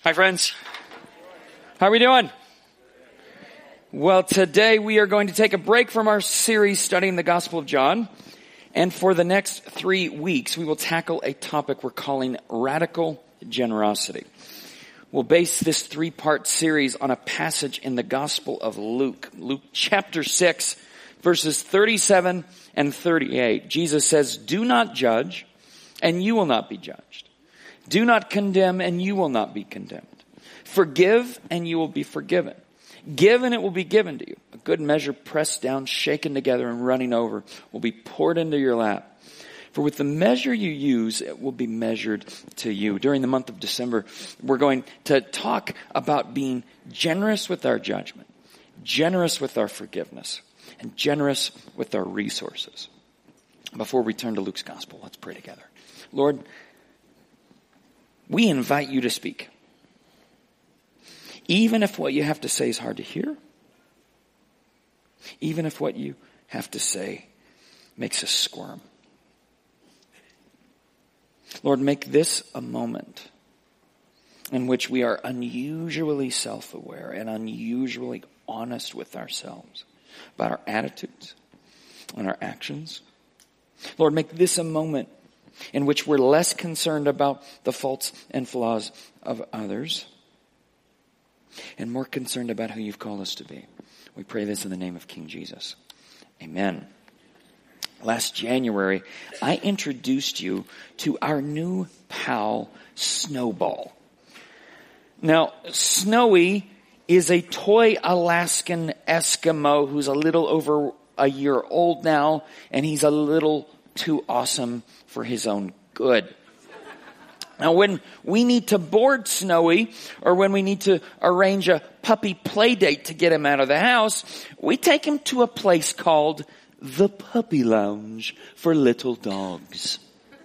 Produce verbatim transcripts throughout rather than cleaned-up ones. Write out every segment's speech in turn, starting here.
Hi, friends. How are we doing? Well, today we are going to take a break from our series studying the Gospel of John. And for the next three weeks, we will tackle a topic we're calling radical generosity. We'll base this three-part series on a passage in the Gospel of Luke. Luke chapter six, verses thirty-seven and thirty-eight. Jesus says, "Do not judge, and you will not be judged. Do not condemn, and you will not be condemned. Forgive, and you will be forgiven. Give, and it will be given to you. A good measure pressed down, shaken together, and running over will be poured into your lap. For with the measure you use, it will be measured to you." During the month of December, we're going to talk about being generous with our judgment, generous with our forgiveness, and generous with our resources. Before we turn to Luke's gospel, let's pray together. Lord, we invite you to speak. Even if what you have to say is hard to hear, even if what you have to say makes us squirm. Lord, make this a moment in which we are unusually self-aware and unusually honest with ourselves about our attitudes and our actions. Lord, make this a moment in which we're less concerned about the faults and flaws of others and more concerned about who you've called us to be. We pray this in the name of King Jesus. Amen. Last January, I introduced you to our new pal, Snowball. Now, Snowy is a toy Alaskan Eskimo who's a little over a year old now, and he's a little too awesome for his own good. Now, when we need to board Snowy, or when we need to arrange a puppy play date to get him out of the house, we take him to a place called the Puppy Lounge for Little Dogs.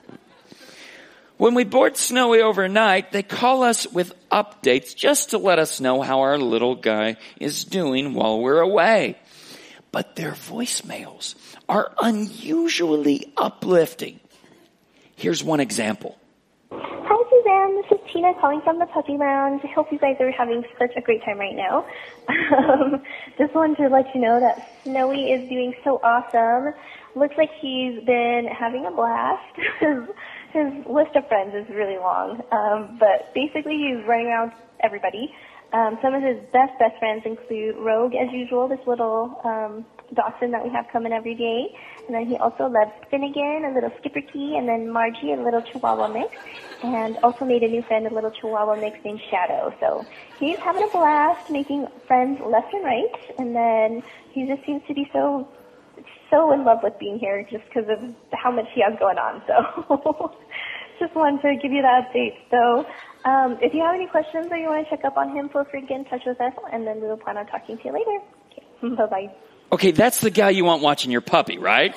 When we board Snowy overnight, they call us with updates just to let us know how our little guy is doing while we're away. But their voicemails are unusually uplifting. Here's one example. "Hi, Suzanne. This is Tina calling from the Puppy Lounge. I hope you guys are having such a great time right now. Um, just wanted to let you know that Snowy is doing so awesome. Looks like he's been having a blast. his, his list of friends is really long, um, but basically he's running around everybody. Um, some of his best, best friends include Rogue, as usual, this little um, dachshund that we have coming every day. And then he also loves Finnegan, a little Skipperkey, and then Margie, a little Chihuahua mix. And also made a new friend, a little Chihuahua mix named Shadow. So he's having a blast, making friends left and right. And then he just seems to be so, so in love with being here just because of how much he has going on. So just wanted to give you that update. So um, if you have any questions or you want to check up on him, feel free to get in touch with us, and then we will plan on talking to you later. Okay. Bye-bye. Okay, that's the guy you want watching your puppy, right?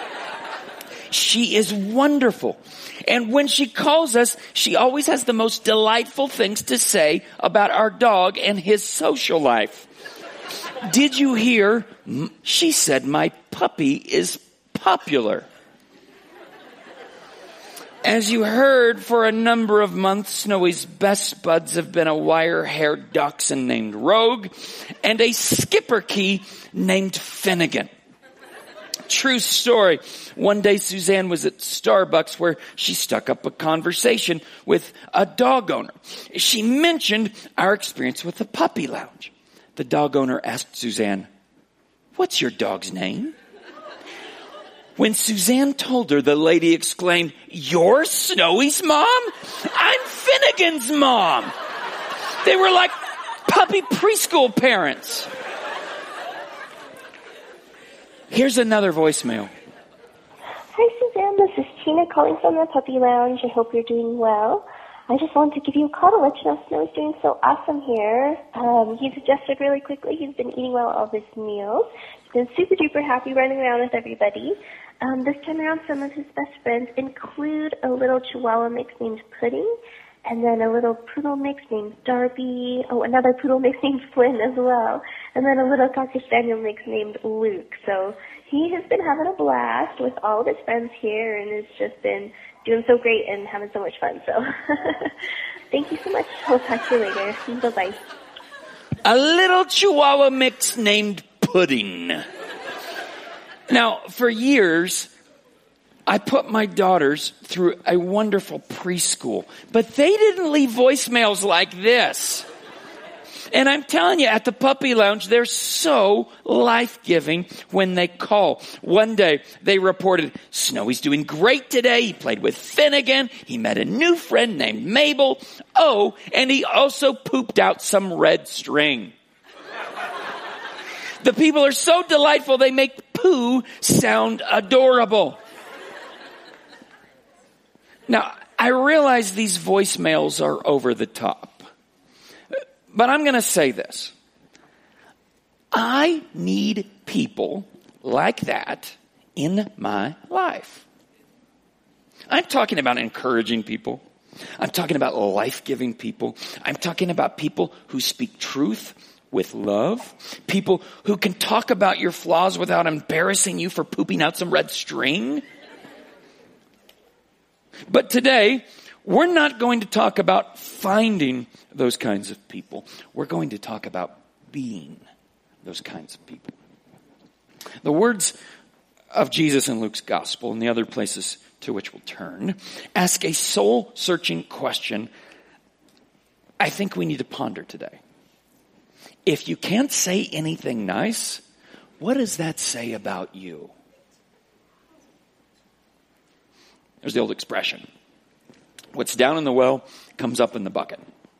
She is wonderful. And when she calls us, she always has the most delightful things to say about our dog and his social life. Did you hear? She said my puppy is popular. As you heard, for a number of months, Snowy's best buds have been a wire-haired dachshund named Rogue and a Skipperkey named Finnegan. True story. One day Suzanne was at Starbucks where she stuck up a conversation with a dog owner. She mentioned our experience with the Puppy Lounge. The dog owner asked Suzanne, "What's your dog's name?" When Suzanne told her, the lady exclaimed, "You're Snowy's mom? I'm Finnegan's mom." They were like puppy preschool parents. Here's another voicemail. "Hi, Suzanne. This is Tina calling from the Puppy Lounge. I hope you're doing well. I just wanted to give you a call to let you know Snow's doing so awesome here. Um, he's adjusted really quickly. He's been eating well all of his meals. He's been super duper happy running around with everybody. Um, this time around, some of his best friends include a little Chihuahua mix named Pudding, and then a little poodle mix named Darby. Oh, another poodle mix named Flynn as well, and then a little Cocker Spaniel mix named Luke. So he has been having a blast with all of his friends here, and it's just been doing so great and having so much fun. So thank you so much. We'll talk to you later. Bye-bye. A little Chihuahua mix named Pudding. Now, for years, I put my daughters through a wonderful preschool, but they didn't leave voicemails like this. And I'm telling you, at the puppy lounge, they're so life-giving when they call. One day, they reported, Snowy's doing great today. He played with Finnegan. He met a new friend named Mabel. Oh, and he also pooped out some red string. The people are so delightful, they make poo sound adorable. Now, I realize these voicemails are over the top. But I'm going to say this. I need people like that in my life. I'm talking about encouraging people. I'm talking about life-giving people. I'm talking about people who speak truth with love. People who can talk about your flaws without embarrassing you for pooping out some red string. But today, we're not going to talk about finding those kinds of people. We're going to talk about being those kinds of people. The words of Jesus in Luke's gospel and the other places to which we'll turn ask a soul-searching question I think we need to ponder today. If you can't say anything nice, what does that say about you? There's the old expression. What's down in the well comes up in the bucket.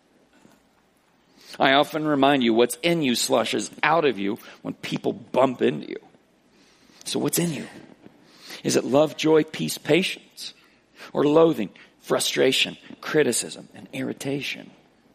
I often remind you, what's in you slushes out of you when people bump into you. So what's in you? Is it love, joy, peace, patience? Or loathing, frustration, criticism, and irritation?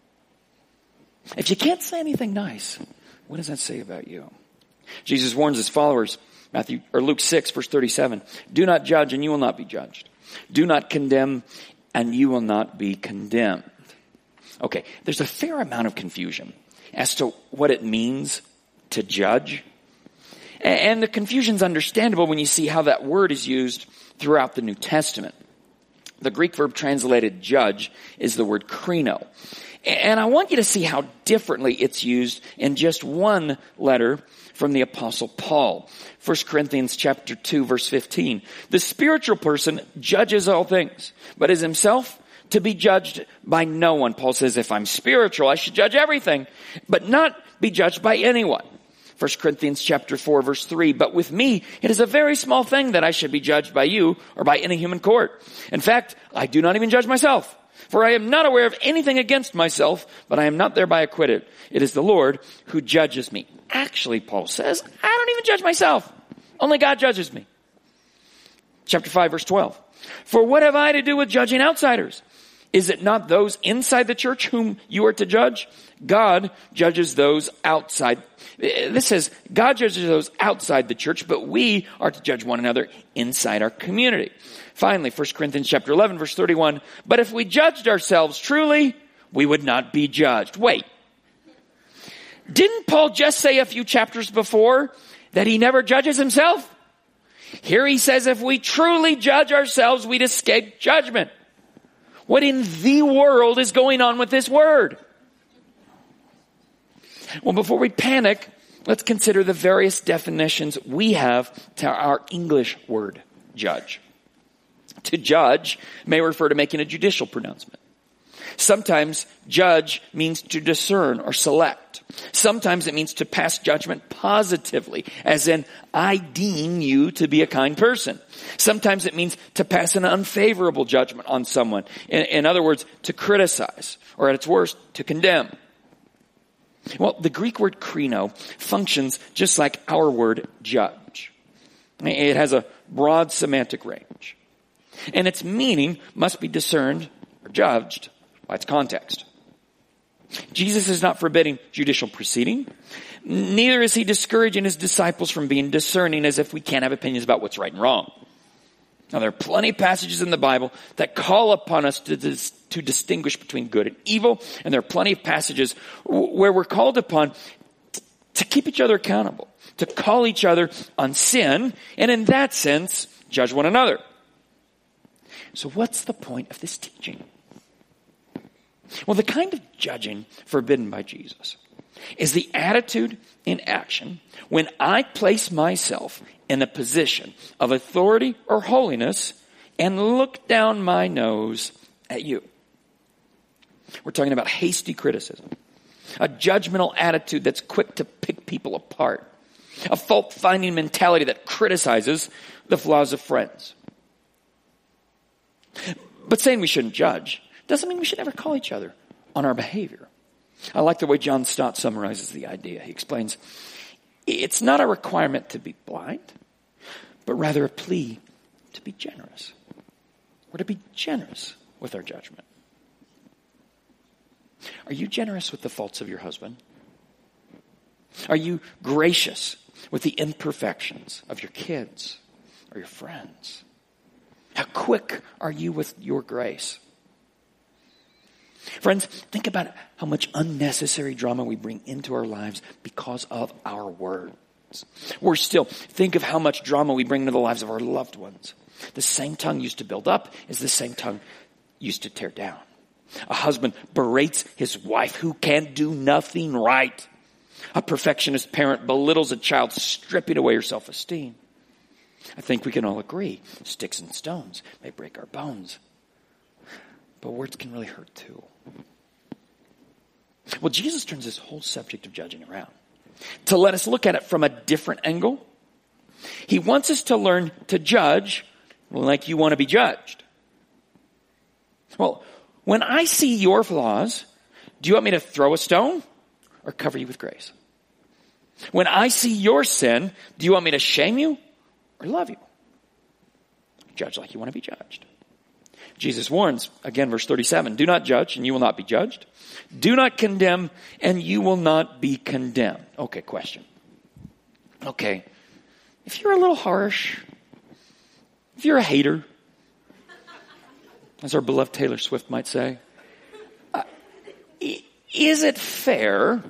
If you can't say anything nice, what does that say about you? Jesus warns his followers, Matthew or Luke six, verse thirty-seven, do not judge and you will not be judged. Do not condemn and you will not be condemned. Okay, there's a fair amount of confusion as to what it means to judge. And the confusion's understandable when you see how that word is used throughout the New Testament. The Greek verb translated judge is the word krino. And I want you to see how differently it's used in just one letter from the Apostle Paul. First Corinthians chapter two, verse fifteen. The spiritual person judges all things, but is himself to be judged by no one. Paul says, if I'm spiritual, I should judge everything, but not be judged by anyone. First Corinthians chapter four, verse three. But with me, it is a very small thing that I should be judged by you or by any human court. In fact, I do not even judge myself. For I am not aware of anything against myself, but I am not thereby acquitted. It is the Lord who judges me. Actually, Paul says, I don't even judge myself. Only God judges me. Chapter five, verse twelve. For what have I to do with judging outsiders? Is it not those inside the church whom you are to judge? God judges those outside. This says God judges those outside the church, but we are to judge one another inside our community. Finally, First Corinthians chapter eleven, verse thirty-one. But if we judged ourselves truly, we would not be judged. Wait. Didn't Paul just say a few chapters before that he never judges himself? Here he says if we truly judge ourselves, we'd escape judgment. What in the world is going on with this word? Well, before we panic, let's consider the various definitions we have to our English word, judge. To judge may refer to making a judicial pronouncement. Sometimes judge means to discern or select. Sometimes it means to pass judgment positively, as in, I deem you to be a kind person. Sometimes it means to pass an unfavorable judgment on someone. In, in other words, to criticize, or at its worst, to condemn. Well, the Greek word krino functions just like our word judge. It has a broad semantic range. And its meaning must be discerned or judged by its context. Jesus is not forbidding judicial proceeding. Neither is he discouraging his disciples from being discerning, as if we can't have opinions about what's right and wrong. Now, there are plenty of passages in the Bible that call upon us to, dis- to distinguish between good and evil. And there are plenty of passages w- where we're called upon t- to keep each other accountable, to call each other on sin, and in that sense, judge one another. So what's the point of this teaching? Well, the kind of judging forbidden by Jesus is the attitude in action when I place myself in a position of authority or holiness and look down my nose at you. We're talking about hasty criticism, a judgmental attitude that's quick to pick people apart, a fault-finding mentality that criticizes the flaws of friends. But saying we shouldn't judge doesn't mean we should ever call each other on our behavior. I like the way John Stott summarizes the idea. He explains, it's not a requirement to be blind, but rather a plea to be generous. We're to be generous with our judgment. Are you generous with the faults of your husband? Are you gracious with the imperfections of your kids or your friends? How quick are you with your grace? Friends, think about how much unnecessary drama we bring into our lives because of our words. Worse still, think of how much drama we bring into the lives of our loved ones. The same tongue used to build up is the same tongue used to tear down. A husband berates his wife who can do nothing right. A perfectionist parent belittles a child, stripping away her self-esteem. I think we can all agree, sticks and stones may break our bones, but words can really hurt too. Well, Jesus turns this whole subject of judging around to let us look at it from a different angle. He wants us to learn to judge like you want to be judged. Well, when I see your flaws, do you want me to throw a stone or cover you with grace? When I see your sin, do you want me to shame you or love you? Judge like you want to be judged. Jesus warns, again, verse thirty-seven, do not judge and you will not be judged. Do not condemn and you will not be condemned. Okay, question. Okay, if you're a little harsh, if you're a hater, as our beloved Taylor Swift might say, uh, is it fair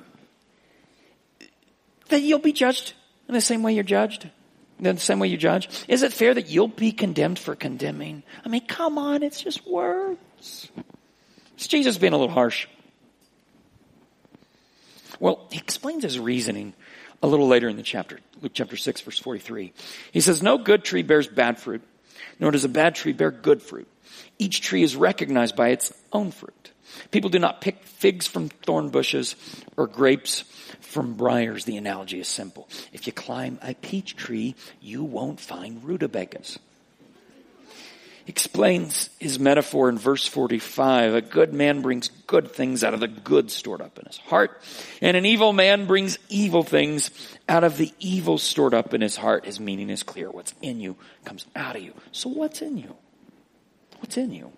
that you'll be judged in the same way you're judged? In the same way you judge? Is it fair that you'll be condemned for condemning? I mean, come on, it's just words. Is Jesus being a little harsh? Well, he explains his reasoning a little later in the chapter, Luke chapter six, verse forty-three. He says, no good tree bears bad fruit, nor does a bad tree bear good fruit. Each tree is recognized by its own fruit. People do not pick figs from thorn bushes or grapes from briars. The analogy is simple. If you climb a peach tree, you won't find rutabagas. He explains his metaphor in verse forty-five. A good man brings good things out of the good stored up in his heart, and an evil man brings evil things out of the evil stored up in his heart. His meaning is clear. What's in you comes out of you. So what's in you? What's in you?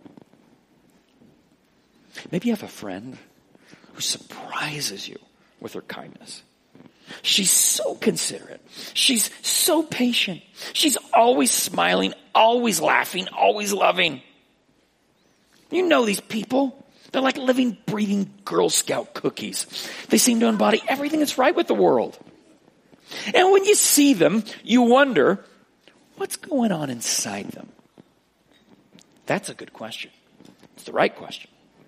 Maybe you have a friend who surprises you with her kindness. She's so considerate. She's so patient. She's always smiling, always laughing, always loving. You know these people. They're like living, breathing Girl Scout cookies. They seem to embody everything that's right with the world. And when you see them, you wonder, what's going on inside them? That's a good question. It's the right question.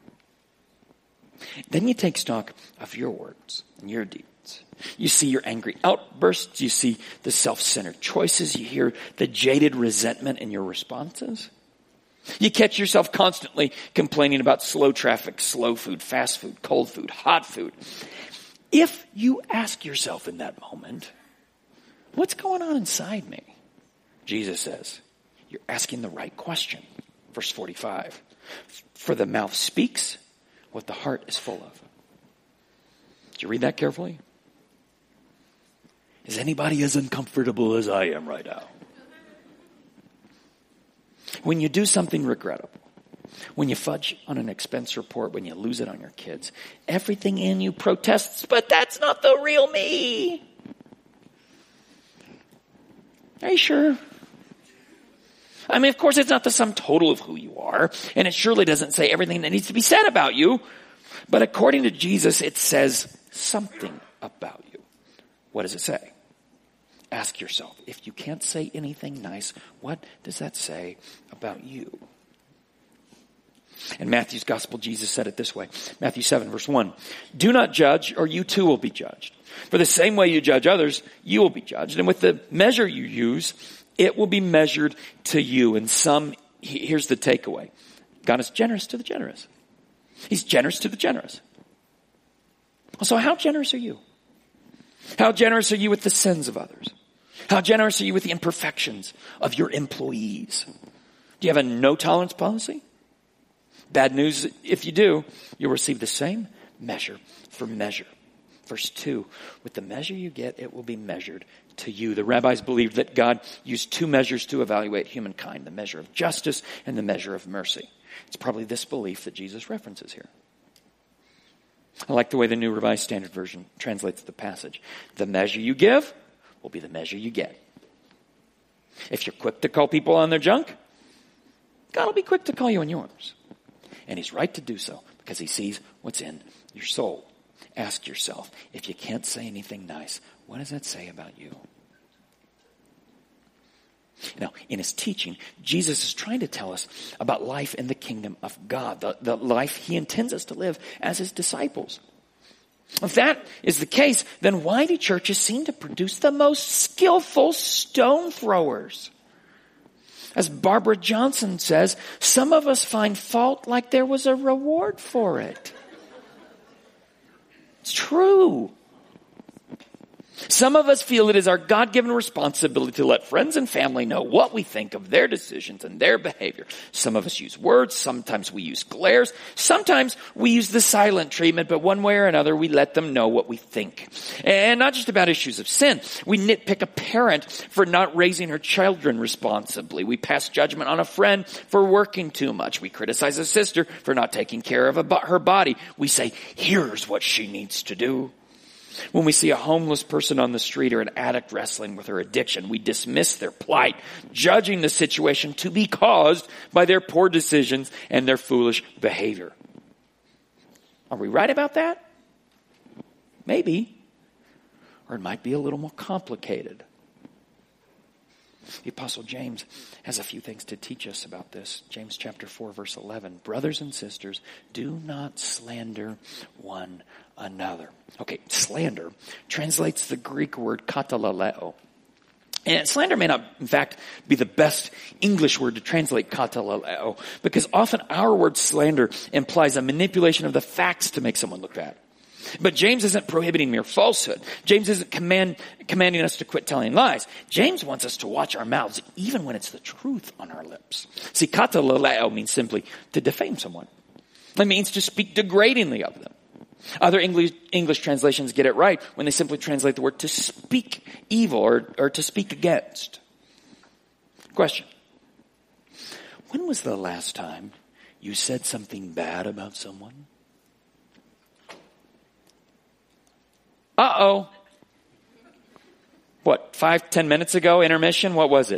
Then you take stock of your words and your deeds. You see your angry outbursts. You see the self-centered choices. You hear the jaded resentment in your responses. You catch yourself constantly complaining about slow traffic, slow food, fast food, cold food, hot food. If you ask yourself in that moment, what's going on inside me? Jesus says, you're asking the right question. Verse forty-five, for the mouth speaks what the heart is full of. Did you read that carefully? Is anybody as uncomfortable as I am right now? When you do something regrettable, when you fudge on an expense report, when you lose it on your kids, everything in you protests, but that's not the real me. Are you sure? I mean, of course, it's not the sum total of who you are, and it surely doesn't say everything that needs to be said about you. But according to Jesus, it says something about you. What does it say? Ask yourself, if you can't say anything nice, what does that say about you? In Matthew's gospel, Jesus said it this way. Matthew seven, verse one. Do not judge, or you too will be judged. For the same way you judge others, you will be judged. And with the measure you use, it will be measured to you. And some, here's the takeaway. God is generous to the generous. He's generous to the generous. So how generous are you? How generous are you with the sins of others? How generous are you with the imperfections of your employees? Do you have a no tolerance policy? Bad news, if you do, you'll receive the same measure for measure. Verse two, with the measure you get, it will be measured to you. The rabbis believed that God used two measures to evaluate humankind, the measure of justice and the measure of mercy. It's probably this belief that Jesus references here. I like the way the New Revised Standard Version translates the passage. The measure you give will be the measure you get. If you're quick to call people on their junk, God will be quick to call you on yours. And he's right to do so because he sees what's in your soul. Ask yourself, if you can't say anything nice, what does that say about you? Now, in his teaching, Jesus is trying to tell us about life in the kingdom of God, the, the life he intends us to live as his disciples. If that is the case, then why do churches seem to produce the most skillful stone throwers? As Barbara Johnson says, some of us find fault like there was a reward for it. It's true. Some of us feel it is our God-given responsibility to let friends and family know what we think of their decisions and their behavior. Some of us use words. Sometimes we use glares. Sometimes we use the silent treatment, but one way or another, we let them know what we think. And not just about issues of sin. We nitpick a parent for not raising her children responsibly. We pass judgment on a friend for working too much. We criticize a sister for not taking care of a, her body. We say, here's what she needs to do. When we see a homeless person on the street or an addict wrestling with her addiction, we dismiss their plight, judging the situation to be caused by their poor decisions and their foolish behavior. Are we right about that? Maybe. Or it might be a little more complicated. The Apostle James has a few things to teach us about this. James chapter four, verse eleven. Brothers and sisters, do not slander one another. Okay, slander translates the Greek word katalaleo. And slander may not, in fact, be the best English word to translate katalaleo, because often our word slander implies a manipulation of the facts to make someone look bad. But James isn't prohibiting mere falsehood. James isn't command, commanding us to quit telling lies. James wants us to watch our mouths even when it's the truth on our lips. See, katalaleo means simply to defame someone. It means to speak degradingly of them. Other English, English translations get it right when they simply translate the word to speak evil or, or to speak against. Question. When was the last time you said something bad about someone? Uh-oh. What, five, ten minutes ago, intermission? What was it?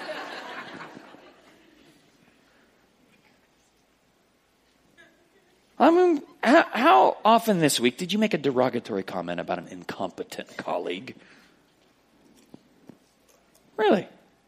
I mean, how, how often this week did you make a derogatory comment about an incompetent colleague? Really?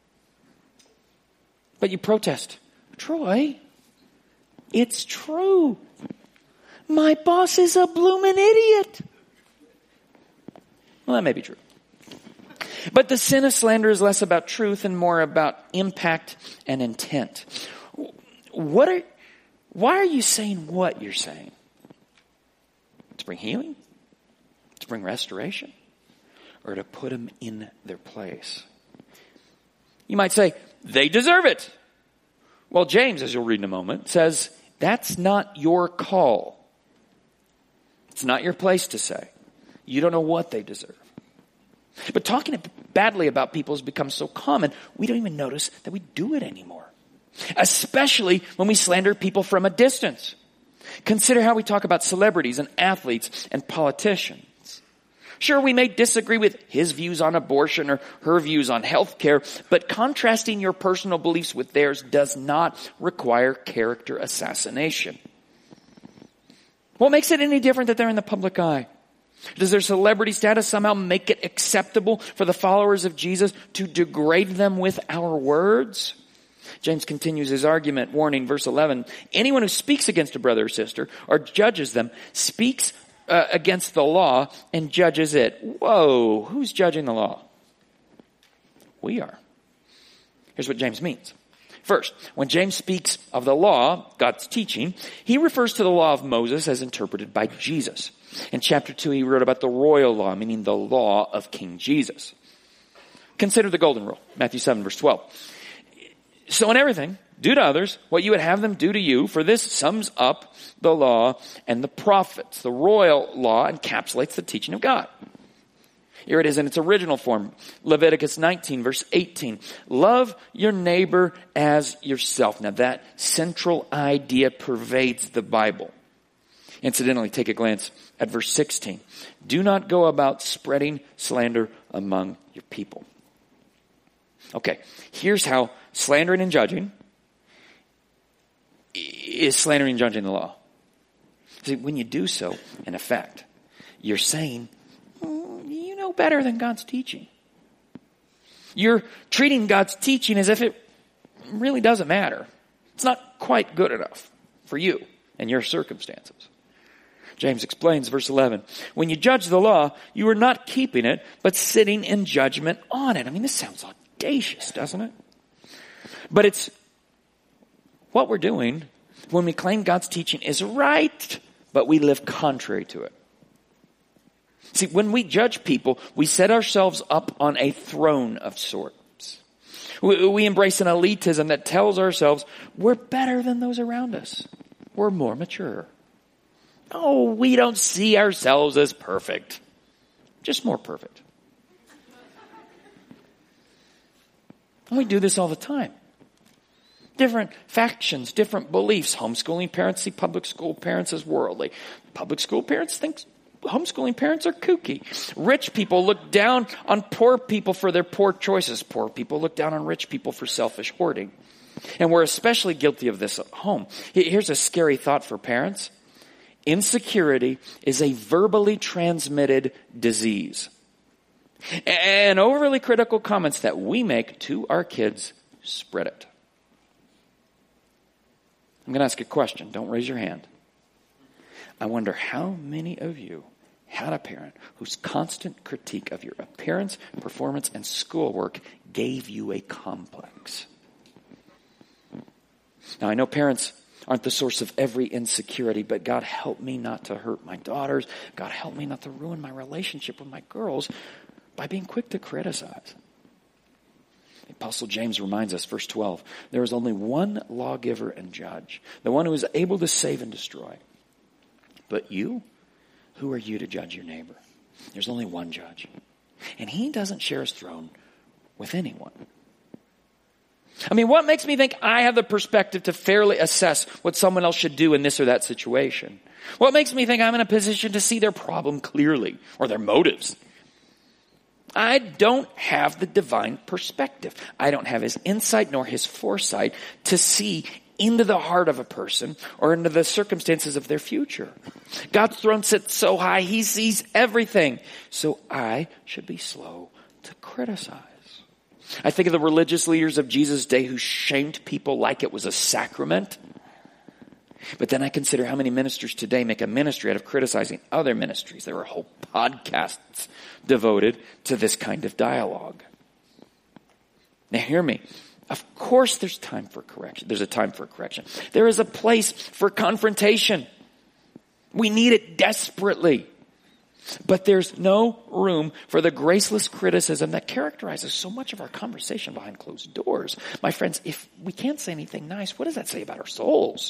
But you protest. Troy, it's true. My boss is a bloomin' idiot. Well, that may be true. But the sin of slander is less about truth and more about impact and intent. What are, why are you saying what you're saying? To bring healing? To bring restoration? Or to put them in their place? You might say, they deserve it. Well, James, as you'll read in a moment, says, that's not your call. It's not your place to say. You don't know what they deserve. But talking badly about people has become so common, we don't even notice that we do it anymore. Especially when we slander people from a distance. Consider how we talk about celebrities and athletes and politicians. Sure, we may disagree with his views on abortion or her views on health care, but contrasting your personal beliefs with theirs does not require character assassination. What makes it any different that they're in the public eye? Does their celebrity status somehow make it acceptable for the followers of Jesus to degrade them with our words? James continues his argument, warning, verse eleven, anyone who speaks against a brother or sister or judges them speaks uh, against the law and judges it. Whoa, who's judging the law? We are. Here's what James means. First, when James speaks of the law, God's teaching, he refers to the law of Moses as interpreted by Jesus. In chapter two, he wrote about the royal law, meaning the law of King Jesus. Consider the golden rule, Matthew seven, verse twelve. So in everything, do to others what you would have them do to you, for this sums up the law and the prophets. The royal law encapsulates the teaching of God. Here it is in its original form. Leviticus nineteen, verse eighteen. Love your neighbor as yourself. Now that central idea pervades the Bible. Incidentally, take a glance at verse sixteen. Do not go about spreading slander among your people. Okay, here's how slandering and judging is slandering and judging the law. See, when you do so, in effect, you're saying, you know better than God's teaching. You're treating God's teaching as if it really doesn't matter. It's not quite good enough for you and your circumstances. James explains, verse eleven, when you judge the law, you are not keeping it, but sitting in judgment on it. I mean, this sounds audacious, doesn't it? But it's what we're doing when we claim God's teaching is right, but we live contrary to it. See, when we judge people, we set ourselves up on a throne of sorts. We, we embrace an elitism that tells ourselves we're better than those around us. We're more mature. Oh, we don't see ourselves as perfect. Just more perfect. And we do this all the time. Different factions, different beliefs. Homeschooling parents see public school parents as worldly. Public school parents think homeschooling parents are kooky. Rich people look down on poor people for their poor choices. Poor people look down on rich people for selfish hoarding. And we're especially guilty of this at home. Here's a scary thought for parents. Insecurity is a verbally transmitted disease. And overly critical comments that we make to our kids spread it. I'm going to ask a question. Don't raise your hand. I wonder how many of you had a parent whose constant critique of your appearance, performance, and schoolwork gave you a complex. Now, I know parents aren't the source of every insecurity, but God help me not to hurt my daughters. God help me not to ruin my relationship with my girls by being quick to criticize. The Apostle James reminds us, verse twelve, there is only one lawgiver and judge, the one who is able to save and destroy. But you, who are you to judge your neighbor? There's only one judge, and he doesn't share his throne with anyone. I mean, what makes me think I have the perspective to fairly assess what someone else should do in this or that situation? What makes me think I'm in a position to see their problem clearly or their motives? I don't have the divine perspective. I don't have his insight nor his foresight to see into the heart of a person or into the circumstances of their future. God's throne sits so high, he sees everything. So I should be slow to criticize. I think of the religious leaders of Jesus' day who shamed people like it was a sacrament. But then I consider how many ministers today make a ministry out of criticizing other ministries. There are whole podcasts devoted to this kind of dialogue. Now hear me. Of course there's time for correction. There's a time for correction. There is a place for confrontation. We need it desperately. But there's no room for the graceless criticism that characterizes so much of our conversation behind closed doors. My friends, if we can't say anything nice, what does that say about our souls?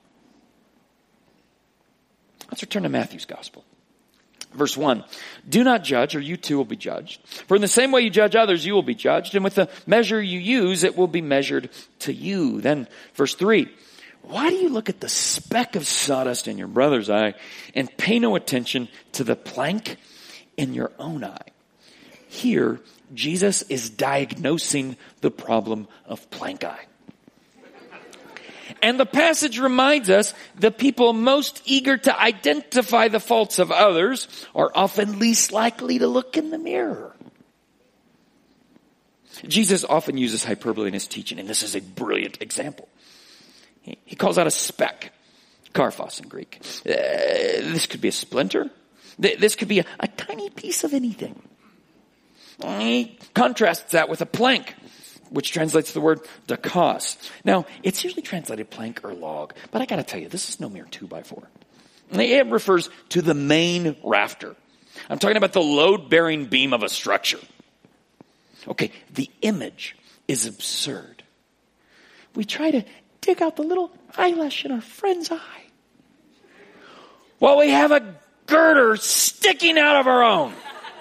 Let's return to Matthew's gospel. Verse one, do not judge or you too will be judged. For in the same way you judge others, you will be judged. And with the measure you use, it will be measured to you. Then verse three, why do you look at the speck of sawdust in your brother's eye and pay no attention to the plank in your own eye? Here, Jesus is diagnosing the problem of plank eye. And the passage reminds us the people most eager to identify the faults of others are often least likely to look in the mirror. Jesus often uses hyperbole in his teaching, and this is a brilliant example. He, he calls out a speck, karphos in Greek. Uh, this could be a splinter. This could be a, a tiny piece of anything. He contrasts that with a plank, which translates the word dakos. Now, it's usually translated plank or log, but I gotta tell you, this is no mere two by four. It refers to the main rafter. I'm talking about the load-bearing beam of a structure. Okay, the image is absurd. We try to dig out the little eyelash in our friend's eye while we have a girder sticking out of our own.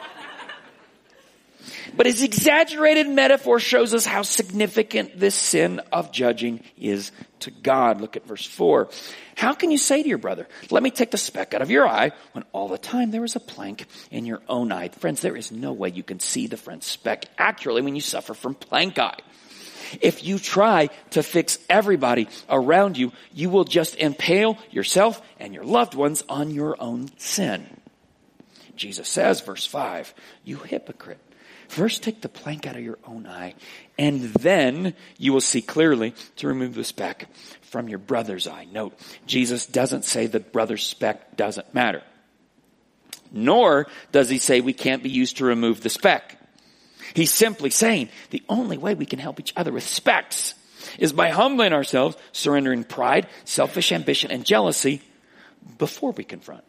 But his exaggerated metaphor shows us how significant this sin of judging is to God. Look at verse four. How can you say to your brother, let me take the speck out of your eye, when all the time there is a plank in your own eye? Friends, there is no way you can see the friend's speck accurately when you suffer from plank eye. If you try to fix everybody around you, you will just impale yourself and your loved ones on your own sin. Jesus says, verse five, you hypocrite. First take the plank out of your own eye, and then you will see clearly to remove the speck from your brother's eye. Note, Jesus doesn't say the brother's speck doesn't matter. Nor does he say we can't be used to remove the speck. He's simply saying the only way we can help each other with specks is by humbling ourselves, surrendering pride, selfish ambition, and jealousy before we confront.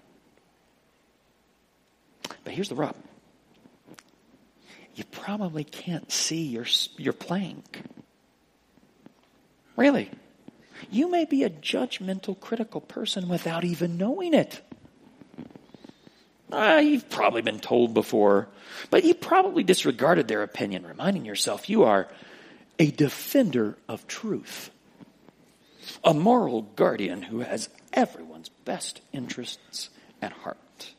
But here's the rub. You probably can't see your, your plank. Really. You may be a judgmental, critical person without even knowing it. Ah, you've probably been told before, but you probably disregarded their opinion, reminding yourself you are a defender of truth, a moral guardian who has everyone's best interests at heart.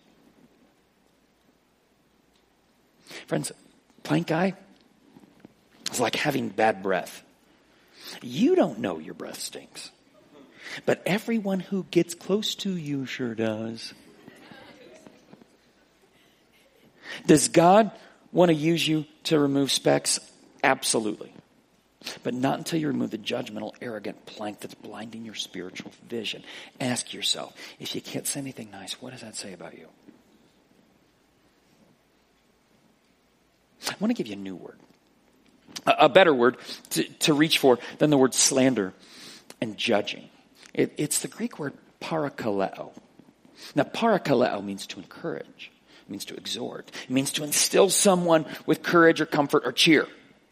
Friends, plank eye is like having bad breath. You don't know your breath stinks, but everyone who gets close to you sure does. Does God want to use you to remove specks? Absolutely. But not until you remove the judgmental, arrogant plank that's blinding your spiritual vision. Ask yourself, if you can't say anything nice, what does that say about you? I want to give you a new word. A, a better word to, to reach for than the word slander and judging. It, it's the Greek word parakaleo. Now, parakaleo means to encourage. It means to exhort. It means to instill someone with courage or comfort or cheer.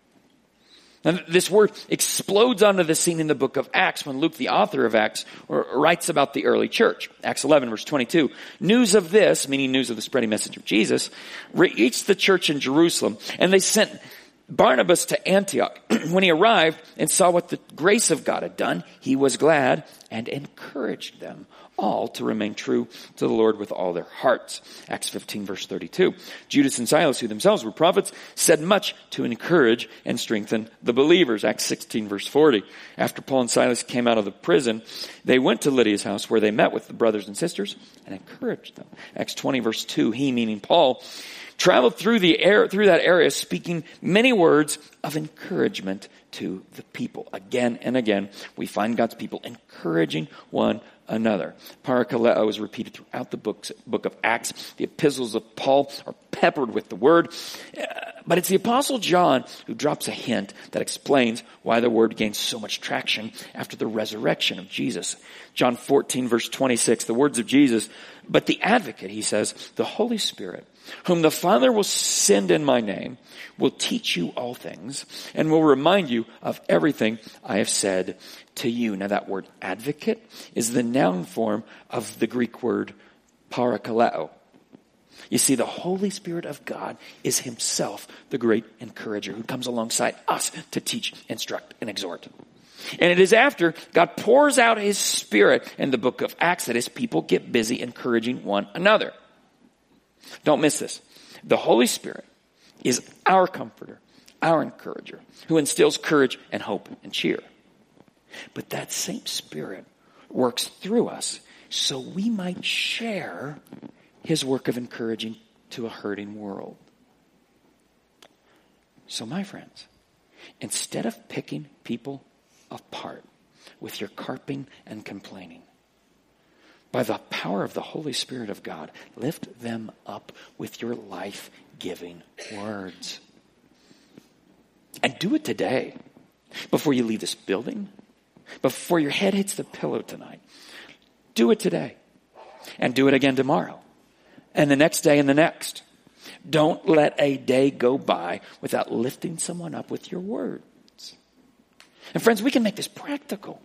Now, this word explodes onto the scene in the book of Acts when Luke, the author of Acts, writes about the early church. Acts eleven, verse twenty-two. News of this, meaning news of the spreading message of Jesus, reached the church in Jerusalem, and they sent Barnabas to Antioch. When he arrived and saw what the grace of God had done, he was glad and encouraged them all to remain true to the Lord with all their hearts. Acts fifteen, verse thirty-two. Judas and Silas, who themselves were prophets, said much to encourage and strengthen the believers. Acts sixteen, verse forty. After Paul and Silas came out of the prison, they went to Lydia's house where they met with the brothers and sisters and encouraged them. Acts twenty, verse two. He, meaning Paul, traveled through the air, through that area, speaking many words of encouragement to the people. Again and again, we find God's people encouraging one another. Parakaleo is repeated throughout the books, book of Acts. The epistles of Paul are peppered with the word. Uh, but it's the Apostle John who drops a hint that explains why the word gains so much traction after the resurrection of Jesus. John fourteen, verse twenty-six, the words of Jesus. But the advocate, he says, the Holy Spirit, whom the Father will send in my name, will teach you all things and will remind you of everything I have said to you. Now that word advocate is the noun form of the Greek word parakaleo. You see, the Holy Spirit of God is himself the great encourager who comes alongside us to teach, instruct, and exhort. And it is after God pours out his Spirit in the book of Acts that his people get busy encouraging one another. Don't miss this. The Holy Spirit is our comforter, our encourager, who instills courage and hope and cheer. But that same Spirit works through us so we might share his work of encouraging to a hurting world. So my friends, instead of picking people apart with your carping and complaining, by the power of the Holy Spirit of God, lift them up with your life-giving words. And do it today, before you leave this building, before your head hits the pillow tonight. Do it today. And do it again tomorrow. And the next day and the next. Don't let a day go by without lifting someone up with your words. And friends, we can make this practical.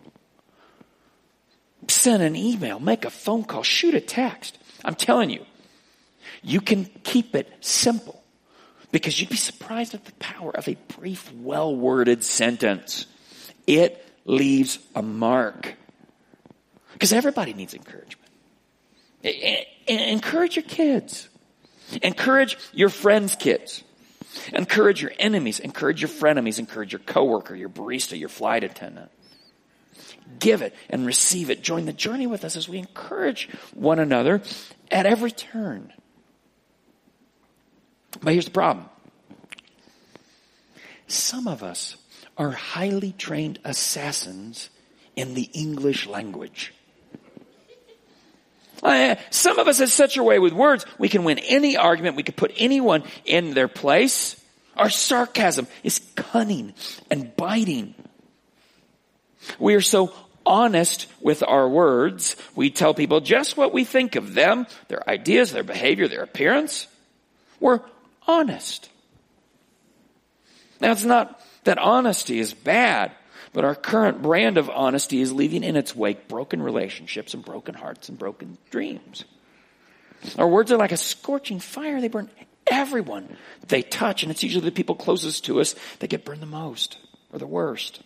Send an email, make a phone call, shoot a text. I'm telling you, you can keep it simple because you'd be surprised at the power of a brief, well-worded sentence. It leaves a mark because everybody needs encouragement. Encourage your kids. Encourage your friends' kids. Encourage your enemies. Encourage your frenemies. Encourage your coworker, your barista, your flight attendant. Give it and receive it. Join the journey with us as we encourage one another at every turn. But here's the problem. Some of us are highly trained assassins in the English language. Uh, some of us have such a way with words, we can win any argument, we can put anyone in their place. Our sarcasm is cunning and biting. We are so honest with our words. We tell people just what we think of them, their ideas, their behavior, their appearance. We're honest. Now, it's not that honesty is bad, but our current brand of honesty is leaving in its wake broken relationships and broken hearts and broken dreams. Our words are like a scorching fire. They burn everyone they touch, and it's usually the people closest to us that get burned the most or the worst.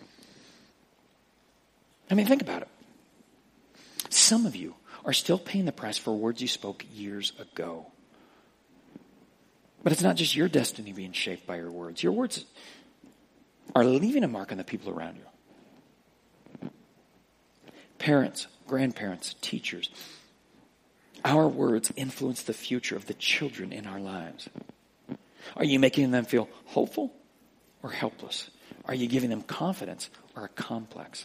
I mean, think about it. Some of you are still paying the price for words you spoke years ago. But it's not just your destiny being shaped by your words. Your words are leaving a mark on the people around you. Parents, grandparents, teachers. Our words influence the future of the children in our lives. Are you making them feel hopeful or helpless? Are you giving them confidence or a complex?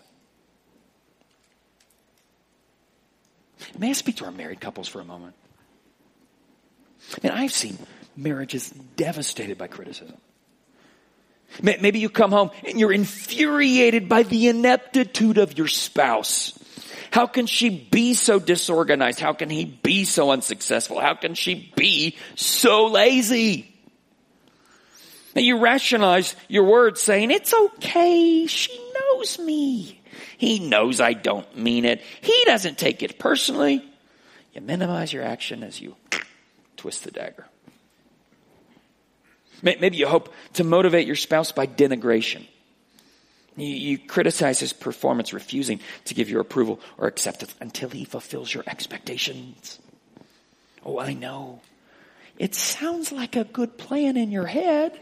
May I speak to our married couples for a moment? And I've seen marriages devastated by criticism. Maybe you come home and you're infuriated by the ineptitude of your spouse. How can she be so disorganized? How can he be so unsuccessful? How can she be so lazy? And you rationalize your words saying, it's okay. She knows me. He knows I don't mean it. He doesn't take it personally. You minimize your action as you twist the dagger. Maybe you hope to motivate your spouse by denigration. You, you criticize his performance, refusing to give your approval or acceptance until he fulfills your expectations. Oh, I know. It sounds like a good plan in your head.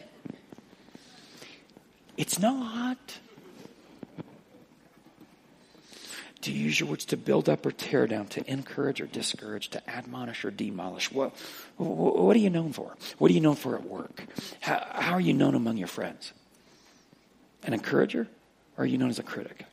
It's not. Do you use your words to build up or tear down, to encourage or discourage, to admonish or demolish? What, what are you known for? What are you known for at work? How, how are you known among your friends? An encourager? Or are you known as a critic?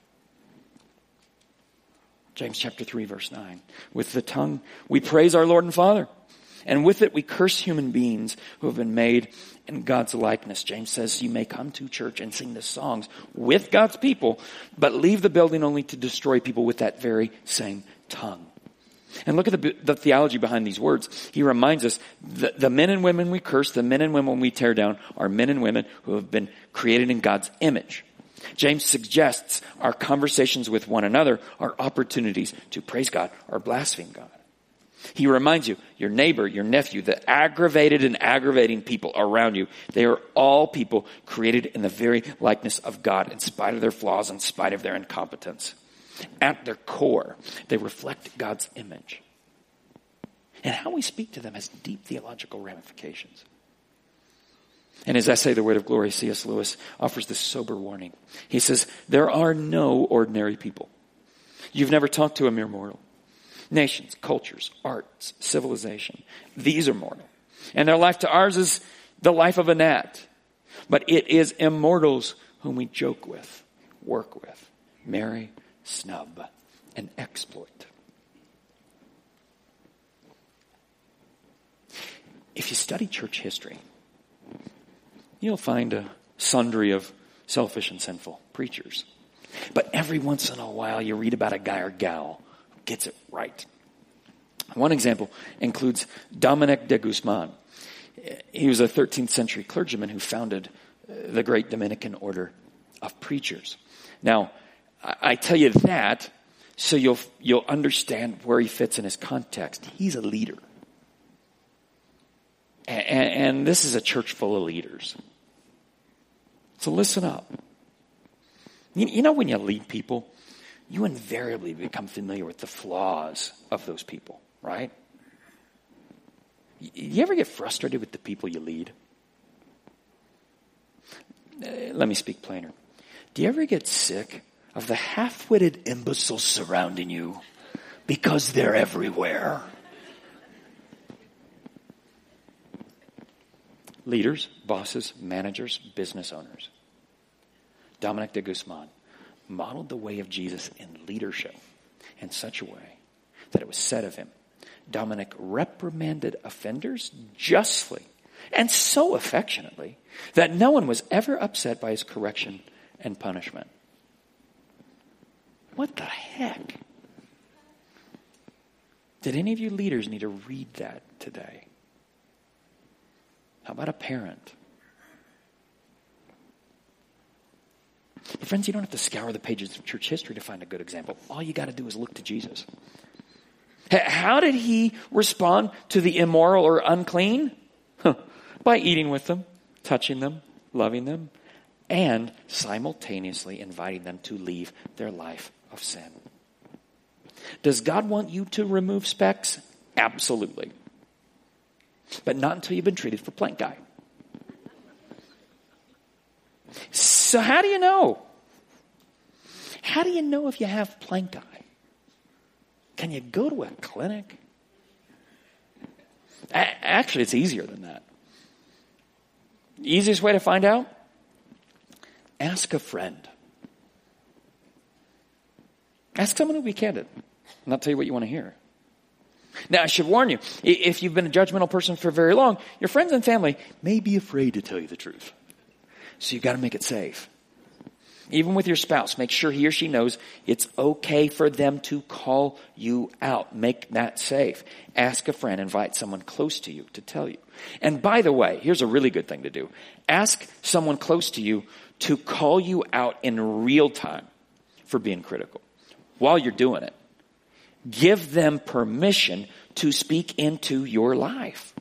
James chapter three, verse nine. With the tongue we praise our Lord and Father, and with it we curse human beings who have been made in God's likeness. James says you may come to church and sing the songs with God's people, but leave the building only to destroy people with that very same tongue. And look at the, the theology behind these words. He reminds us that the men and women we curse, the men and women we tear down, are men and women who have been created in God's image. James suggests our conversations with one another are opportunities to praise God or blaspheme God. He reminds you, your neighbor, your nephew, the aggravated and aggravating people around you, they are all people created in the very likeness of God, in spite of their flaws, in spite of their incompetence. At their core, they reflect God's image. And how we speak to them has deep theological ramifications. In his essay, The Weight of Glory, C S Lewis offers this sober warning. He says, there are no ordinary people. You've never talked to a mere mortal. Nations, cultures, arts, civilization. These are mortal. And their life to ours is the life of a gnat. but it is immortals whom we joke with, work with, marry, snub, and exploit. If you study church history, you'll find a sundry of selfish and sinful preachers. But every once in a while, you read about a guy or gal who gets it right. One example includes Dominic de Guzman. He was a thirteenth century clergyman who founded the great Dominican order of preachers. Now, I tell you that so you'll you'll understand where he fits in his context. He's a leader. And, and this is a church full of leaders. So listen up. You, you know when you lead people, you invariably become familiar with the flaws of those people, right? You ever get frustrated with the people you lead? Uh, let me speak plainer. Do you ever get sick of the half-witted imbeciles surrounding you because they're everywhere? Leaders, bosses, managers, business owners. Dominic de Guzman modeled the way of Jesus in leadership in such a way that it was said of him, Dominic reprimanded offenders justly and so affectionately that no one was ever upset by his correction and punishment. What the heck? Did any of you leaders need to read that today? How about a parent? But friends, you don't have to scour the pages of church history to find a good example. All you got to do is look to Jesus. How did he respond to the immoral or unclean? Huh. By eating with them, touching them, loving them, and simultaneously inviting them to leave their life of sin. Does God want you to remove specks? Absolutely. But not until you've been treated for plank eye. So how do you know? How do you know if you have plank eye? Can you go to a clinic? A- actually, it's easier than that. Easiest way to find out? Ask a friend. Ask someone who'll be candid. And I'll tell you what you want to hear. Now, I should warn you, if you've been a judgmental person for very long, your friends and family may be afraid to tell you the truth. So you've got to make it safe. Even with your spouse, make sure he or she knows it's okay for them to call you out. Make that safe. Ask a friend, invite someone close to you to tell you. And by the way, here's a really good thing to do. Ask someone close to you to call you out in real time for being critical. While you're doing it, give them permission to speak into your life.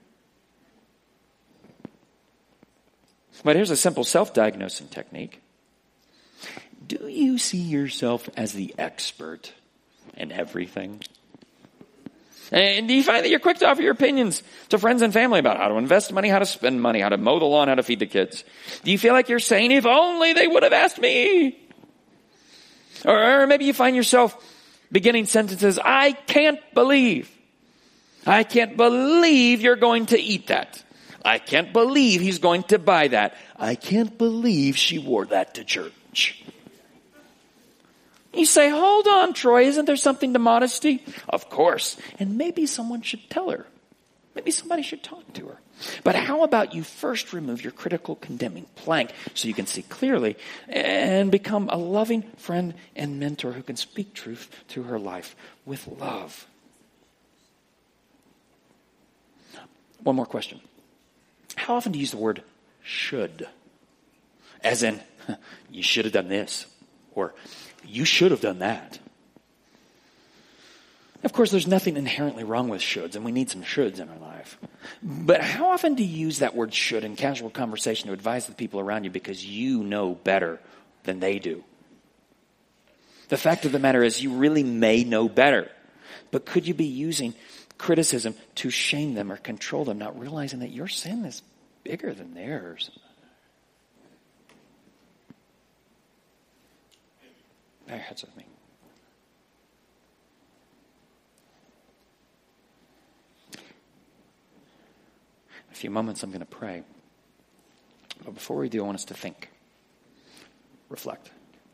But here's a simple self-diagnosing technique. Do you see yourself as the expert in everything? And do you find that you're quick to offer your opinions to friends and family about how to invest money, how to spend money, how to mow the lawn, how to feed the kids? Do you feel like you're saying, if only they would have asked me? Or maybe you find yourself beginning sentences, I can't believe. I can't believe you're going to eat that. I can't believe he's going to buy that. I can't believe she wore that to church. You say, hold on, Troy, isn't there something to modesty? Of course. And maybe someone should tell her. Maybe somebody should talk to her. But how about you first remove your critical, condemning plank so you can see clearly and become a loving friend and mentor who can speak truth to her life with love? One more question. How often do you use the word should? As in, you should have done this. Or, you should have done that. Of course, there's nothing inherently wrong with shoulds, and we need some shoulds in our life. But how often do you use that word should in casual conversation to advise the people around you because you know better than they do? The fact of the matter is you really may know better. But could you be using criticism to shame them or control them, not realizing that your sin is bigger than theirs? Bow your heads with me. In a few moments I'm going to pray. But But before we do, I want us to think, reflect.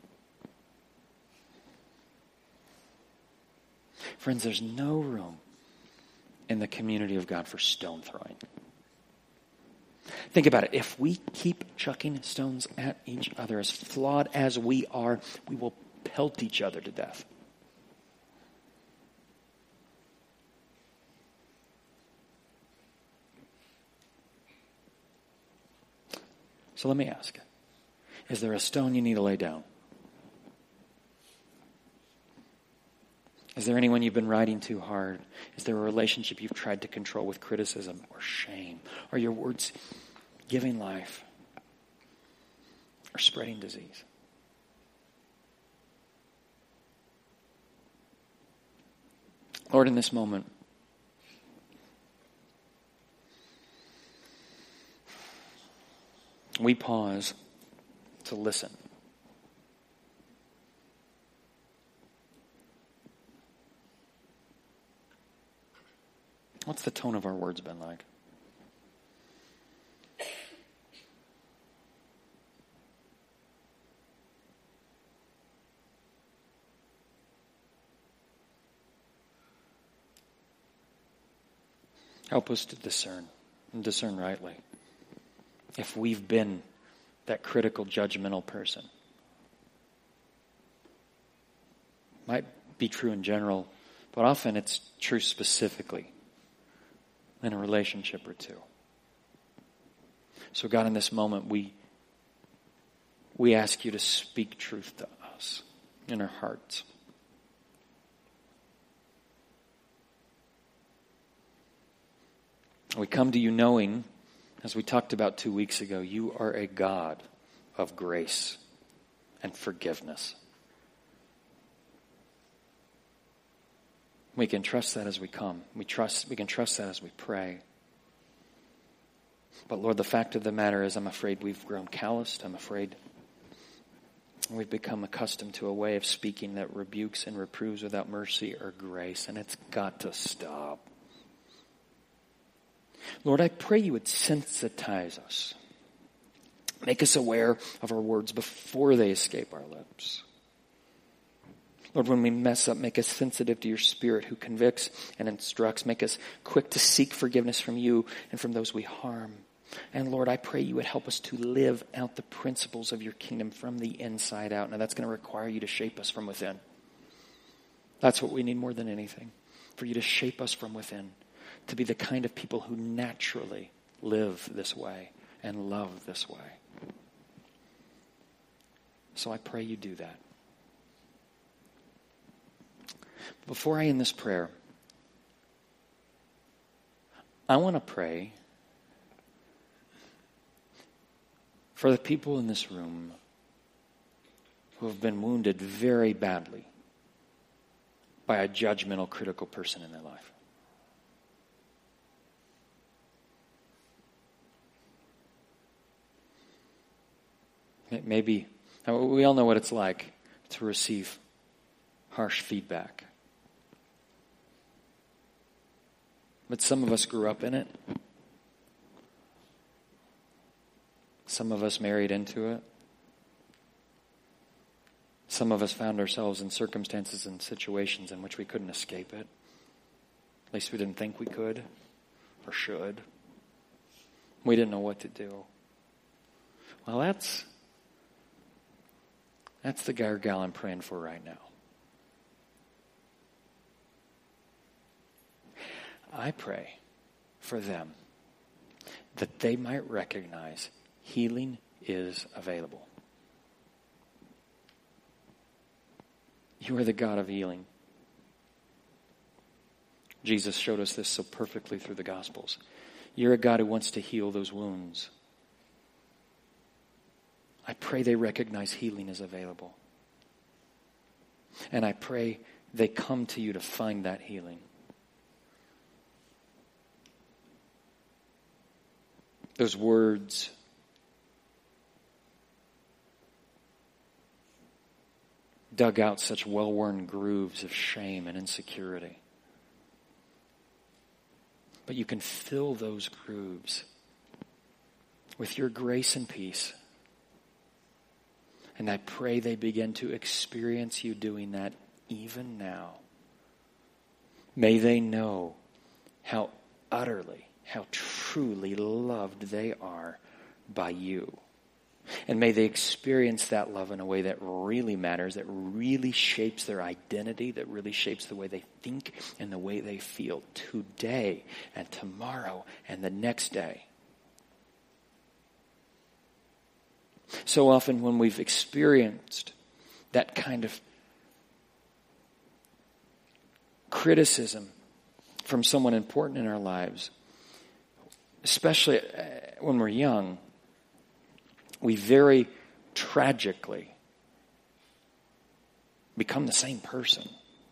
Friends, there's no room in the community of God for stone throwing. Think about it. If we keep chucking stones at each other, as flawed as we are, we will pelt each other to death. So let me ask, is there a stone you need to lay down? Is there anyone you've been riding too hard? Is there a relationship you've tried to control with criticism or shame? Are your words giving life or spreading disease? Lord, in this moment, we pause to listen. What's the tone of our words been like? Help us to discern and discern rightly. If we've been that critical, judgmental person. Might be true in general, but often it's true specifically in a relationship or two. So God, in this moment, we we ask you to speak truth to us in our hearts. We come to you knowing, as we talked about two weeks ago, you are a God of grace and forgiveness. We can trust that as we come. We trust, we can trust that as we pray. But Lord, the fact of the matter is I'm afraid we've grown calloused. I'm afraid we've become accustomed to a way of speaking that rebukes and reproves without mercy or grace, and it's got to stop. Lord, I pray you would sensitize us. Make us aware of our words before they escape our lips. Lord, when we mess up, make us sensitive to your Spirit who convicts and instructs. Make us quick to seek forgiveness from you and from those we harm. And Lord, I pray you would help us to live out the principles of your kingdom from the inside out. Now that's going to require you to shape us from within. That's what we need more than anything. For you to shape us from within. To be the kind of people who naturally live this way and love this way. So I pray you do that. Before I end this prayer, I want to pray for the people in this room who have been wounded very badly by a judgmental, critical person in their life. Maybe, we all know what it's like to receive harsh feedback. But some of us grew up in it. Some of us married into it. Some of us found ourselves in circumstances and situations in which we couldn't escape it. At least we didn't think we could or should. We didn't know what to do. Well, that's that's the guy or gal I'm praying for right now. I pray for them that they might recognize healing is available. You are the God of healing. Jesus showed us this so perfectly through the Gospels. You're a God who wants to heal those wounds. I pray they recognize healing is available. And I pray they come to you to find that healing. Those words dug out such well-worn grooves of shame and insecurity. But you can fill those grooves with your grace and peace. And I pray they begin to experience you doing that even now. May they know how utterly, how truly loved they are by you. And may they experience that love in a way that really matters, that really shapes their identity, that really shapes the way they think and the way they feel today and tomorrow and the next day. So often when we've experienced that kind of criticism from someone important in our lives, especially when we're young, we very tragically become the same person.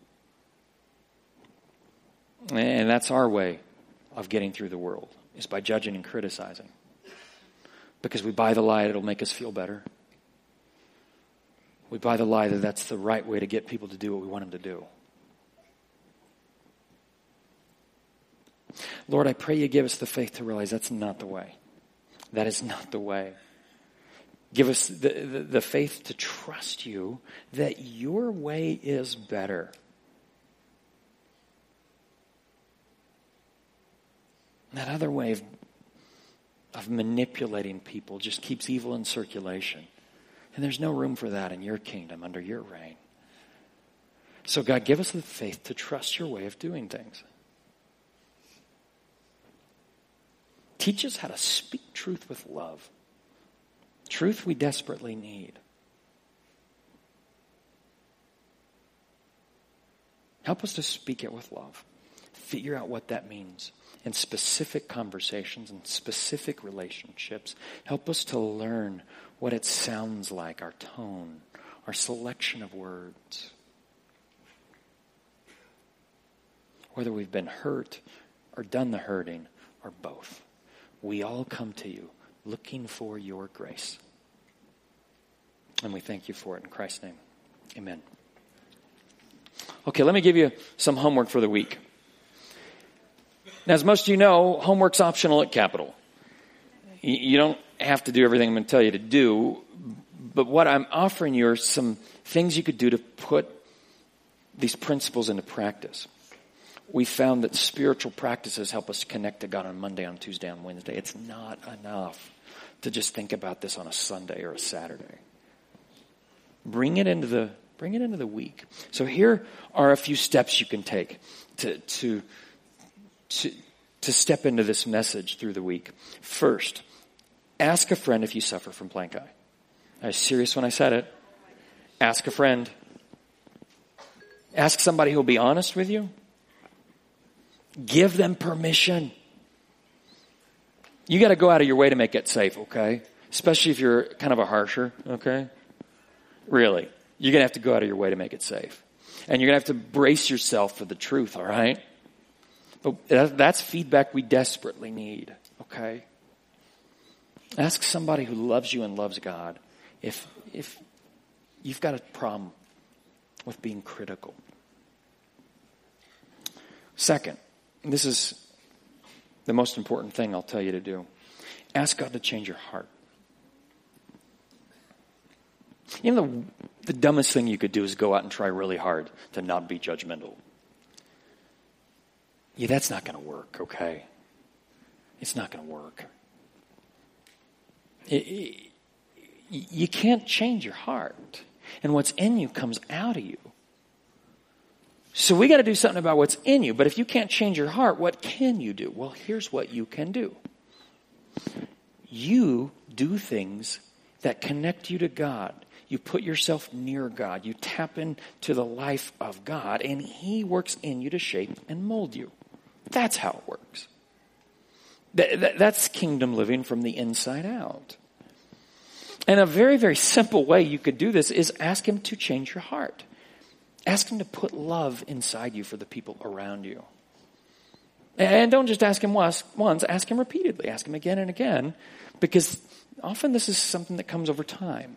And that's our way of getting through the world, is by judging and criticizing. Because we buy the lie that it'll make us feel better. We buy the lie that that's the right way to get people to do what we want them to do. Lord, I pray you give us the faith to realize that's not the way. That is not the way. Give us the, the, the faith to trust you that your way is better. That other way of, of manipulating people just keeps evil in circulation. And there's no room for that in your kingdom, under your reign. So God, give us the faith to trust your way of doing things. Teach us how to speak truth with love. Truth we desperately need. Help us to speak it with love. Figure out what that means in specific conversations and specific relationships. Help us to learn what it sounds like, our tone, our selection of words. Whether we've been hurt or done the hurting or both, we all come to you looking for your grace. And we thank you for it in Christ's name. Amen. Okay, let me give you some homework for the week. Now, as most of you know, homework's optional at Capital. You don't have to do everything I'm going to tell you to do, but what I'm offering you are some things you could do to put these principles into practice. We found that spiritual practices help us connect to God on Monday, on Tuesday, on Wednesday. It's not enough to just think about this on a Sunday or a Saturday. Bring it into the bring it into the week. So here are a few steps you can take to to to to step into this message through the week. First, ask a friend if you suffer from plank eye. I was serious when I said it. Ask a friend. Ask somebody who will be honest with you. Give them permission. You got to go out of your way to make it safe, okay? Especially if you're kind of a harsher, okay? Really. You're going to have to go out of your way to make it safe. And you're going to have to brace yourself for the truth, all right? But that's feedback we desperately need, okay? Ask somebody who loves you and loves God if if you've got a problem with being critical. Second, and this is the most important thing I'll tell you to do. Ask God to change your heart. You know, the, the dumbest thing you could do is go out and try really hard to not be judgmental. Yeah, that's not going to work, okay? It's not going to work. It, it, you can't change your heart. And what's in you comes out of you. So we got to do something about what's in you. But if you can't change your heart, what can you do? Well, here's what you can do. You do things that connect you to God. You put yourself near God. You tap into the life of God, and He works in you to shape and mold you. That's how it works. That, that, that's kingdom living from the inside out. And a very, very simple way you could do this is ask Him to change your heart. Ask Him to put love inside you for the people around you. And don't just ask Him once, once, ask Him repeatedly. Ask Him again and again, because often this is something that comes over time.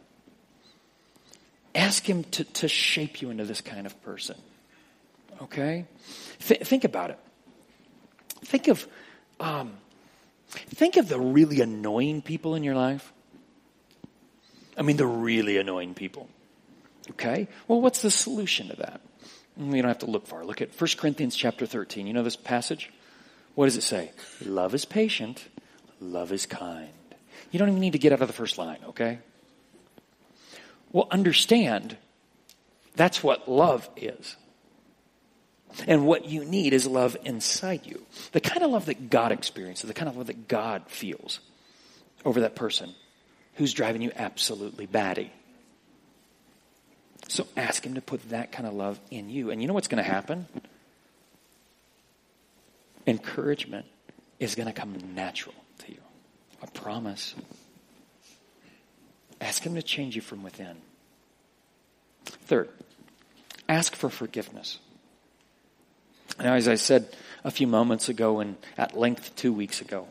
Ask Him to, to shape you into this kind of person. Okay? Th- think about it. Think of, um, Think of the really annoying people in your life. I mean, the really annoying people. Okay? Well, what's the solution to that? We don't have to look far. Look at First Corinthians chapter thirteen. You know this passage? What does it say? Love is patient. Love is kind. You don't even need to get out of the first line, okay? Well, understand that's what love is. And what you need is love inside you. The kind of love that God experiences, the kind of love that God feels over that person who's driving you absolutely batty. So ask him to put that kind of love in you. And you know what's going to happen? Encouragement is going to come natural to you. I promise. Ask him to change you from within. Third, ask for forgiveness. Now, as I said a few moments ago and at length two weeks ago,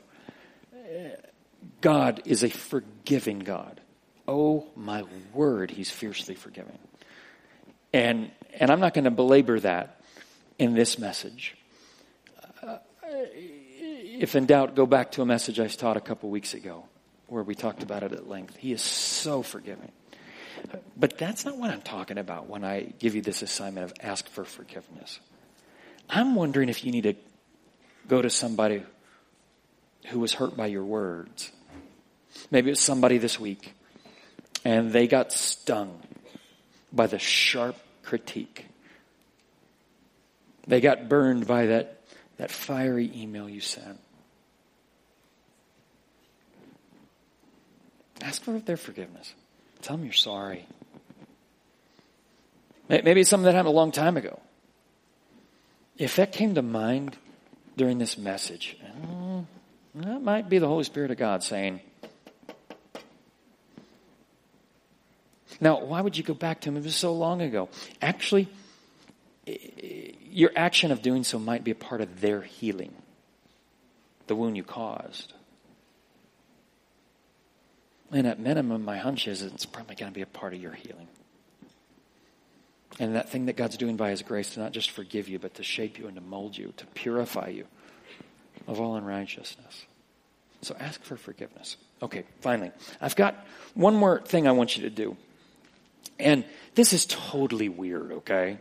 God is a forgiving God. Oh, my word, he's fiercely forgiving. And and I'm not going to belabor that in this message. Uh, if in doubt, go back to a message I taught a couple weeks ago where we talked about it at length. He is so forgiving. But that's not what I'm talking about when I give you this assignment of ask for forgiveness. I'm wondering if you need to go to somebody who was hurt by your words. Maybe it's somebody this week and they got stung by the sharp critique. They got burned by that, that fiery email you sent. Ask for their forgiveness. Tell them you're sorry. Maybe it's something that happened a long time ago. If that came to mind during this message, oh, that might be the Holy Spirit of God saying, now, why would you go back to him if it was so long ago? Actually, your action of doing so might be a part of their healing, the wound you caused. And at minimum, my hunch is it's probably going to be a part of your healing. And that thing that God's doing by his grace to not just forgive you, but to shape you and to mold you, to purify you of all unrighteousness. So ask for forgiveness. Okay, finally, I've got one more thing I want you to do. And this is totally weird, okay?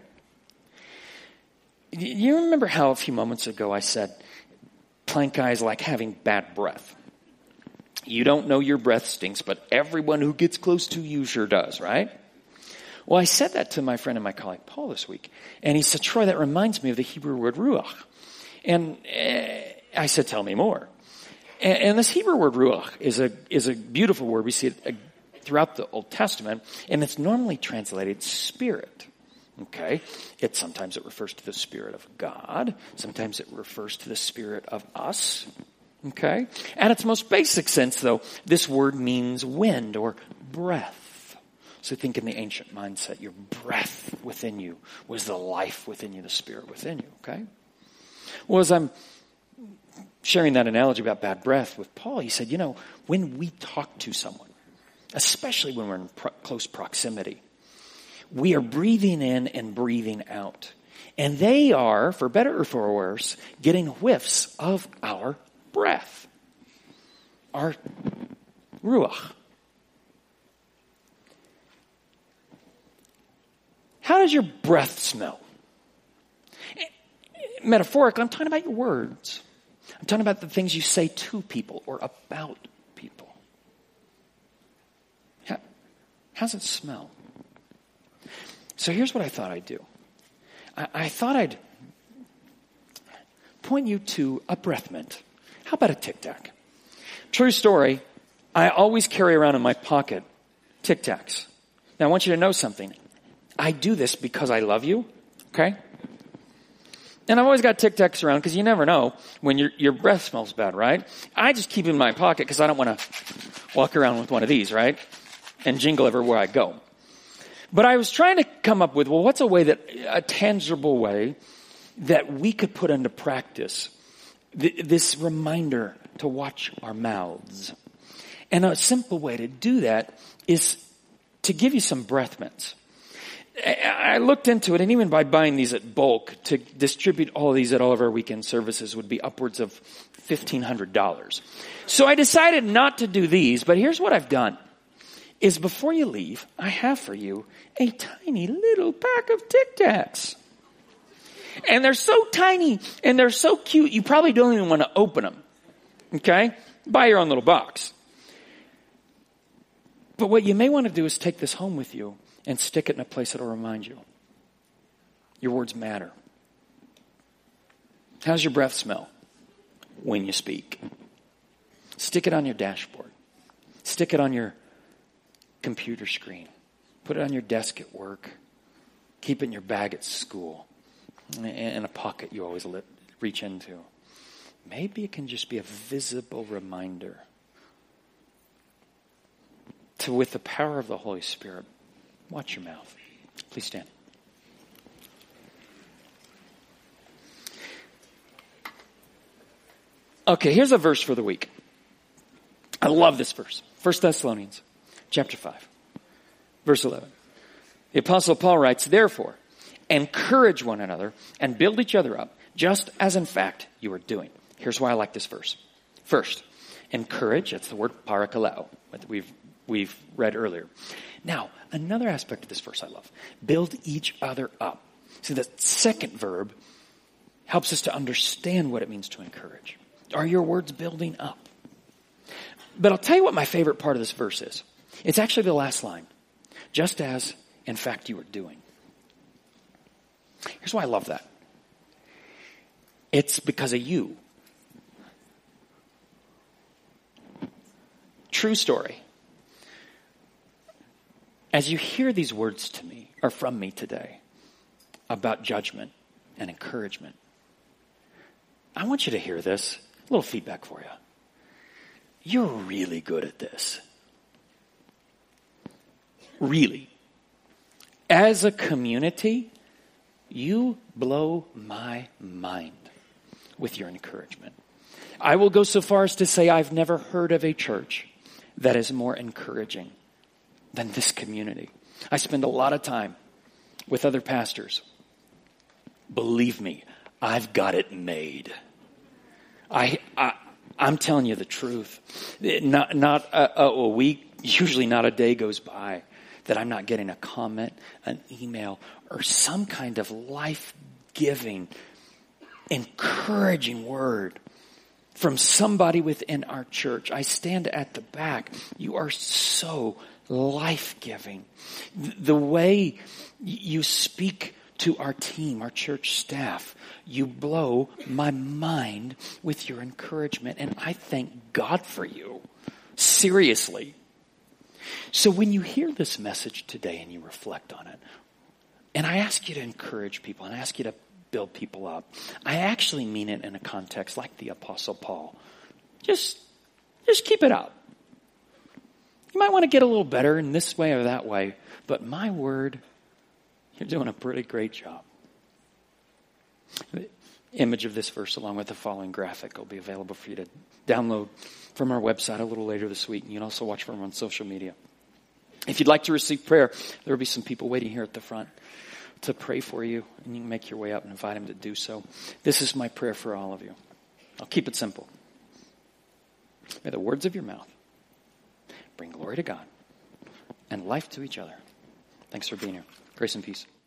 You remember how a few moments ago I said plank eye is like having bad breath? You don't know your breath stinks, but everyone who gets close to you sure does, right? Well, I said that to my friend and my colleague Paul this week. And he said, Troy, that reminds me of the Hebrew word ruach. And uh, I said, tell me more. And, and this Hebrew word ruach is a is a beautiful word. We see it uh, throughout the Old Testament. And it's normally translated spirit. Okay? It sometimes it refers to the Spirit of God. Sometimes it refers to the Spirit of us. Okay? At its most basic sense, though, this word means wind or breath. So think in the ancient mindset, your breath within you was the life within you, the Spirit within you, okay? Well, as I'm sharing that analogy about bad breath with Paul, he said, you know, when we talk to someone, especially when we're in pro- close proximity, we are breathing in and breathing out. And they are, for better or for worse, getting whiffs of our breath, our ruach. How does your breath smell? Metaphorically, I'm talking about your words. I'm talking about the things you say to people or about people. How, how does it smell? So here's what I thought I'd do. I, I thought I'd point you to a breath mint. How about a Tic Tac? True story, I always carry around in my pocket Tic Tacs. Now I want you to know something. I do this because I love you, okay? And I've always got Tic Tacs around because you never know when your your breath smells bad, right? I just keep it in my pocket because I don't want to walk around with one of these, right? And jingle everywhere I go. But I was trying to come up with, well, what's a way that, a tangible way that we could put into practice th- this reminder to watch our mouths. And a simple way to do that is to give you some breath mints. I looked into it, and even by buying these at bulk, to distribute all of these at all of our weekend services would be upwards of fifteen hundred dollars. So I decided not to do these, but here's what I've done. Is before you leave, I have for you a tiny little pack of Tic Tacs. And they're so tiny and they're so cute, you probably don't even want to open them. Okay? Buy your own little box. But what you may want to do is take this home with you and stick it in a place that will remind you. Your words matter. How's your breath smell when you speak? Stick it on your dashboard. Stick it on your computer screen. Put it on your desk at work. Keep it in your bag at school. In a pocket you always let, reach into. Maybe it can just be a visible reminder to, with the power of the Holy Spirit, watch your mouth. Please stand. Okay, here's a verse for the week. I love this verse. First Thessalonians chapter five, verse eleven. The Apostle Paul writes, therefore, encourage one another and build each other up, just as in fact you are doing. Here's why I like this verse. First, encourage, that's the word parakaleo, that we've, we've read earlier. Now, another aspect of this verse I love. Build each other up. See, the second verb helps us to understand what it means to encourage. Are your words building up? But I'll tell you what my favorite part of this verse is. It's actually the last line. Just as, in fact, you are doing. Here's why I love that. It's because of you. True story. As you hear these words to me, or from me today, about judgment and encouragement, I want you to hear this. A little feedback for you. You're really good at this. Really. As a community, you blow my mind with your encouragement. I will go so far as to say I've never heard of a church that is more encouraging than this community. I spend a lot of time with other pastors. Believe me, I've got it made. I, I I'm telling you the truth. Not not a, a week, usually not a day goes by that I'm not getting a comment, an email, or some kind of life-giving, encouraging word from somebody within our church. I stand at the back. You are so life-giving. The way you speak to our team, our church staff, you blow my mind with your encouragement. And I thank God for you. Seriously. So when you hear this message today and you reflect on it, and I ask you to encourage people and I ask you to build people up, I actually mean it in a context like the Apostle Paul. Just, just keep it up. You might want to get a little better in this way or that way, but my word, you're doing a pretty great job. The image of this verse along with the following graphic will be available for you to download from our website a little later this week. And you can also watch from on social media. If you'd like to receive prayer, there will be some people waiting here at the front to pray for you. And you can make your way up and invite them to do so. This is my prayer for all of you. I'll keep it simple. May the words of your mouth bring glory to God and life to each other. Thanks for being here. Grace and peace.